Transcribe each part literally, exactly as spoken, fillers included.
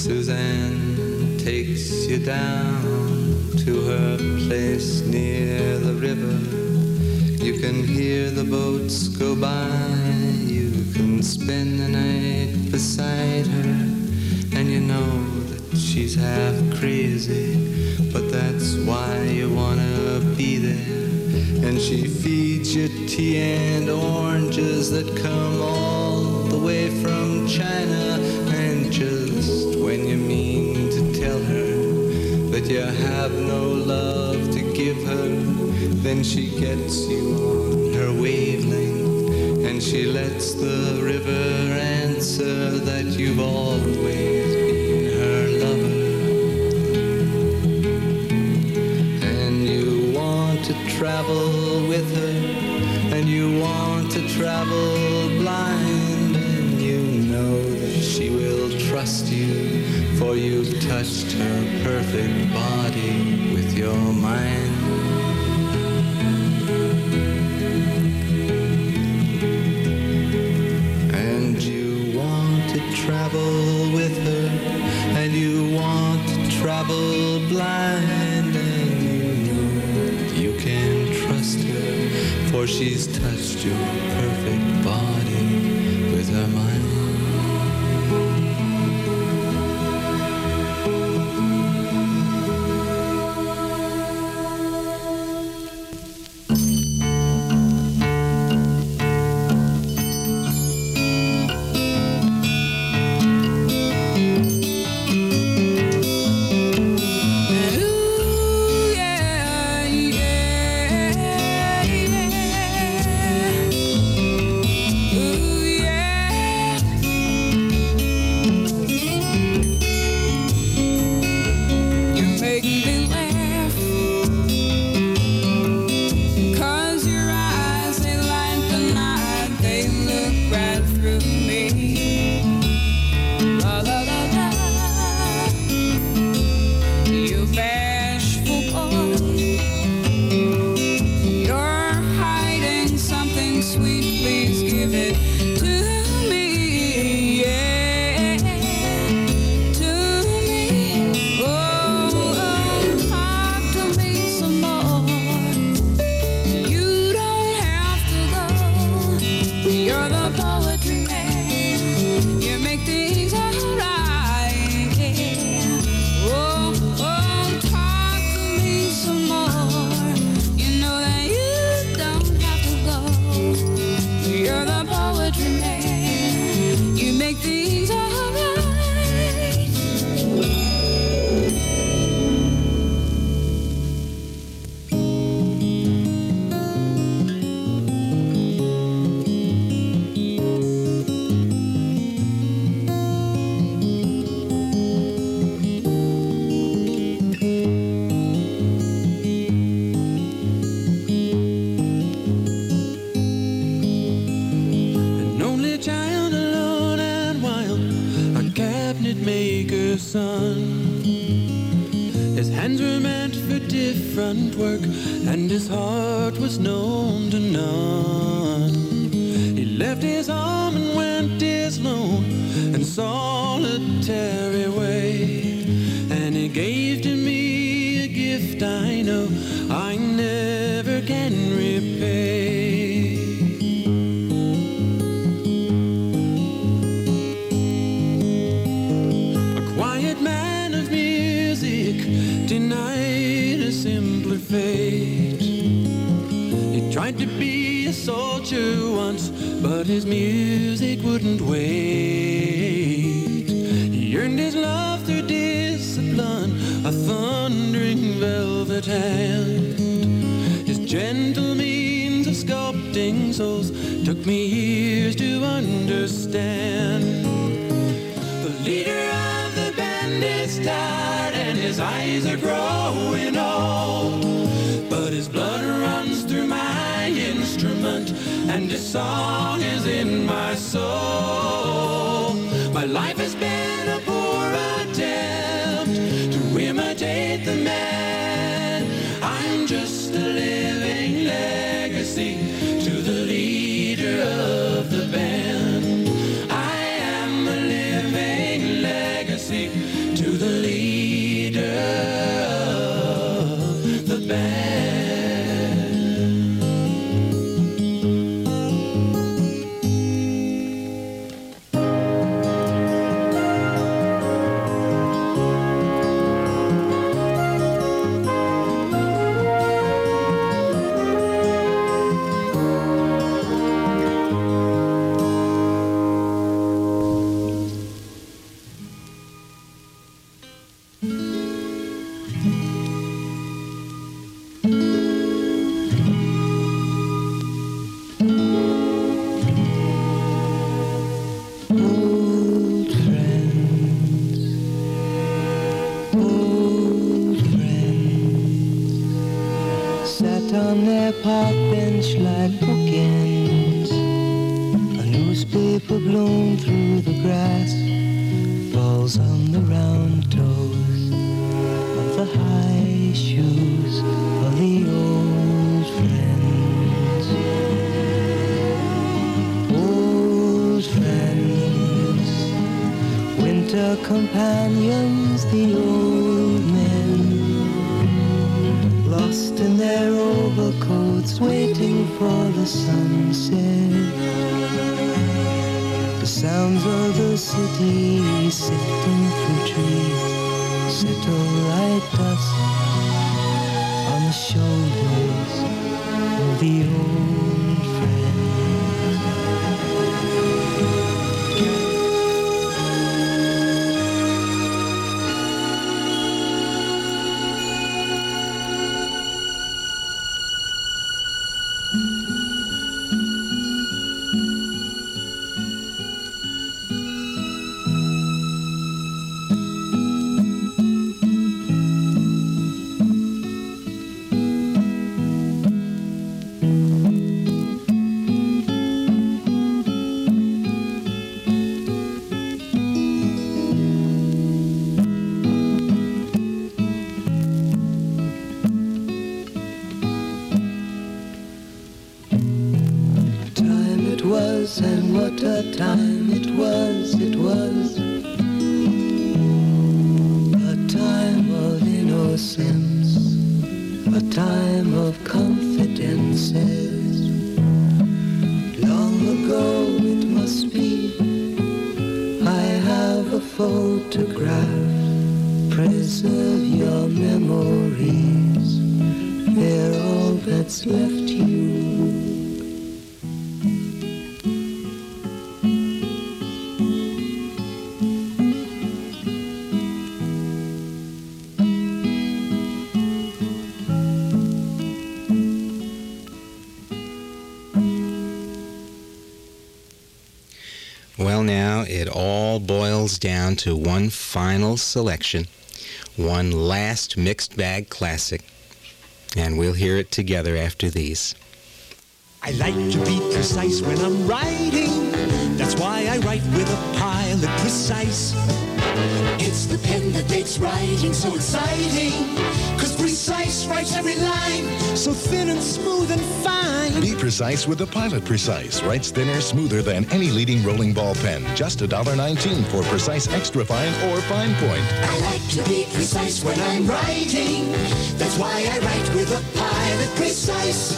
Suzanne takes you down to her place near the river. You can hear the boats go by. You can spend the night beside her. And you know that she's half crazy, but that's why you wanna be there. And she feeds you tea and oranges that come all the way from China. And just when you mean to tell her that you have no love to give her, then she gets you on her wavelength, and she lets the river answer that you've always been her lover. And you want to travel with her, and you want to travel blind, and you know that she will trust you, for you've touched her perfect body with your mind. And you want to travel with her, and you want to travel blind, and you know you can trust her, for she's touched your perfect body with her mind. Work, and his heart was known to none. He left his home and went his lone and solitary way, and he gave to me a gift I know I never can repay. A quiet man of music denied a simpler fate. He tried to be a soldier once, but his music wouldn't wait. He earned his love through discipline, a thundering velvet hand. His gentle means of sculpting souls took me years to understand. The leader of the band is tired and his eyes are growing old, but his blood runs through my instrument and his song is in my soul. My life has been a poor attempt to imitate the man. I'm just a living legacy to the leader of the band. I am a living legacy their park bench like bookends. A newspaper blown through the grass falls on the round toes of the high shoes of the old friends. Old friends, winter companions, the old men, lost in their overcoats, waiting for the sunset. The sounds of the city sifting through trees settle like dust on the shoulders of the old friends. And what a time it was, it was a time of innocence, a time of confidences. Long ago it must be, I have a photograph. Preserve your memories, they're all that's left you. Well, now it all boils down to one final selection, one last mixed bag classic, and we'll hear it together after these. I like to be precise when I'm writing. That's why I write with a pilot precise. It's the pen that makes writing so exciting, 'cause Precise writes every line so thin and smooth and fine. Be precise with the Pilot Precise. Writes thinner, smoother than any leading rolling ball pen. Just one dollar nineteen for Precise Extra Fine or Fine Point. I like to be precise when I'm writing. That's why I write with a Pilot Precise.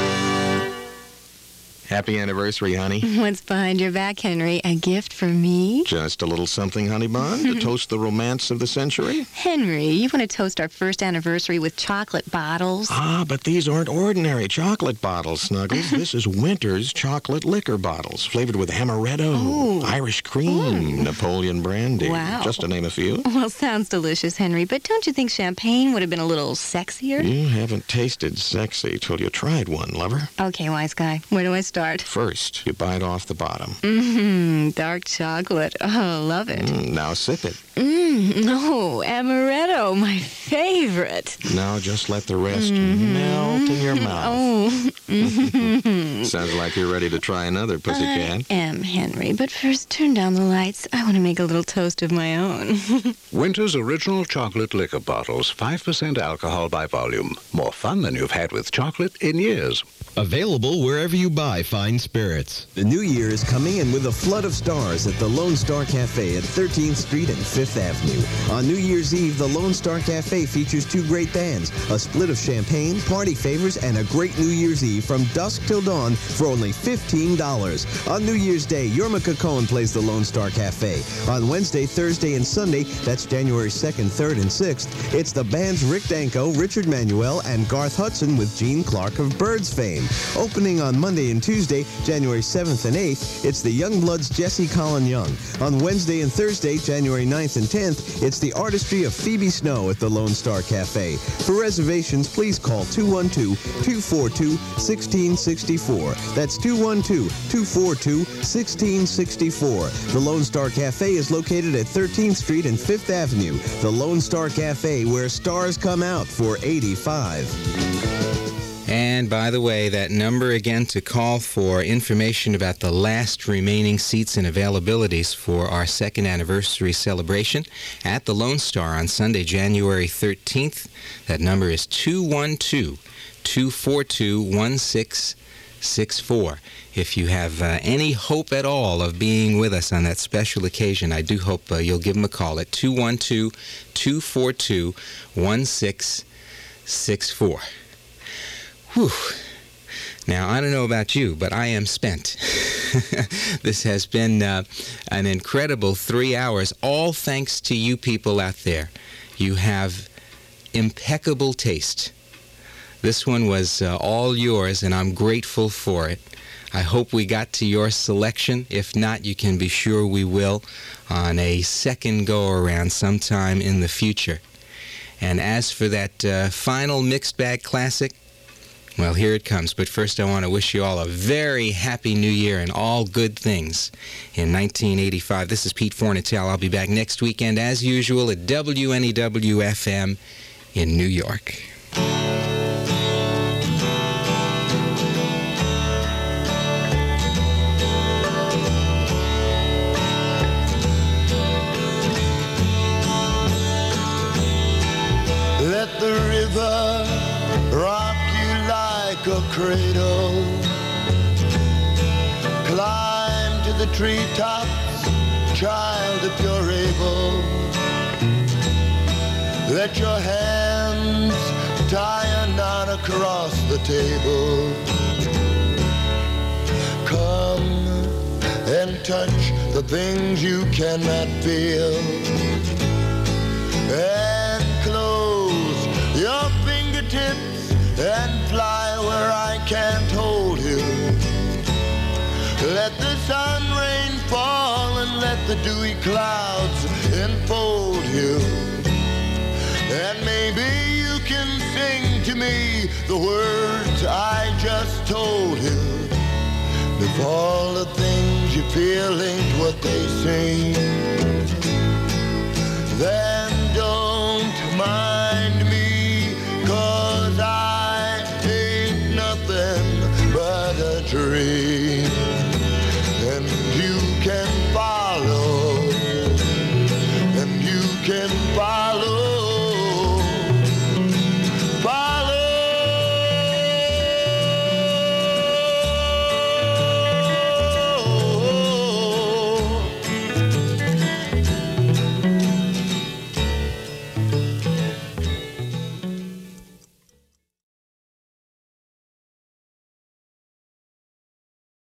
Happy anniversary, honey. What's behind your back, Henry? A gift for me? Just a little something, honey bun, to toast the romance of the century. Henry, you want to toast our first anniversary with chocolate bottles? Ah, but these aren't ordinary chocolate bottles, Snuggles. This is Winter's chocolate liquor bottles, flavored with amaretto, oh. Irish cream, mm. Napoleon brandy. Wow. Just to name a few. Well, sounds delicious, Henry, but don't you think champagne would have been a little sexier? You haven't tasted sexy till you tried one, lover. Okay, wise guy. Where do I start? First, you bite off the bottom. Mmm, dark chocolate. Oh, love it. Mm, now sip it. Mmm, no, amaretto, my favorite. Now just let the rest mm-hmm. melt in your mouth. Oh. Mm-hmm. Sounds like you're ready to try another, pussycat. I am, Henry, but first turn down the lights. I want to make a little toast of my own. Winter's original chocolate liquor bottles, five percent alcohol by volume. More fun than you've had with chocolate in years. Available wherever you buy fine spirits. The new year is coming, and with a flood of stars at the Lone Star Cafe at thirteenth Street and Fifth Avenue. On New Year's Eve, the Lone Star Cafe features two great bands, a split of champagne, party favors, and a great New Year's Eve from dusk till dawn for only fifteen dollars. On New Year's Day, Yorma Cohen plays the Lone Star Cafe. On Wednesday, Thursday, and Sunday, that's January second, third, and sixth, it's the bands Rick Danko, Richard Manuel, and Garth Hudson with Gene Clark of Birds fame. Opening on Monday and Tuesday, January seventh and eighth, it's the Youngbloods' Jesse Colin Young. On Wednesday and Thursday, January ninth and tenth, it's the artistry of Phoebe Snow at the Lone Star Cafe. For reservations, please call two one two, two four two, one six six four. That's two one two, two four two, one six six four. The Lone Star Cafe is located at thirteenth Street and Fifth Avenue. The Lone Star Cafe, where stars come out for eighty-five. And And by the way, that number again to call for information about the last remaining seats and availabilities for our second anniversary celebration at the Lone Star on Sunday, January thirteenth. That number is two one two, two four two, one six six four. If you have uh, any hope at all of being with us on that special occasion, I do hope uh, you'll give them a call at two one two, two four two, one six six four. Whew. Now, I don't know about you, but I am spent. This has been uh, an incredible three hours, all thanks to you people out there. You have impeccable taste. This one was uh, all yours, and I'm grateful for it. I hope we got to your selection. If not, you can be sure we will on a second go-around sometime in the future. And as for that uh, final Mixed Bag Classic, well, here it comes. But first, I want to wish you all a very happy new year and all good things in nineteen eighty-five. This is Pete Fornatale. I'll be back next weekend, as usual, at W N E W F M in New York. Let the river rock you like a cradle. Climb to the treetops, child, if you're able. Let your hands tie a knot across the table. Come and touch the things you cannot feel. And close your fingertips and fly where I can't hold you. Let the sun rain fall and let the dewy clouds enfold you. And maybe you can sing to me the words I just told you. If all the things you feel ain't what they seem, then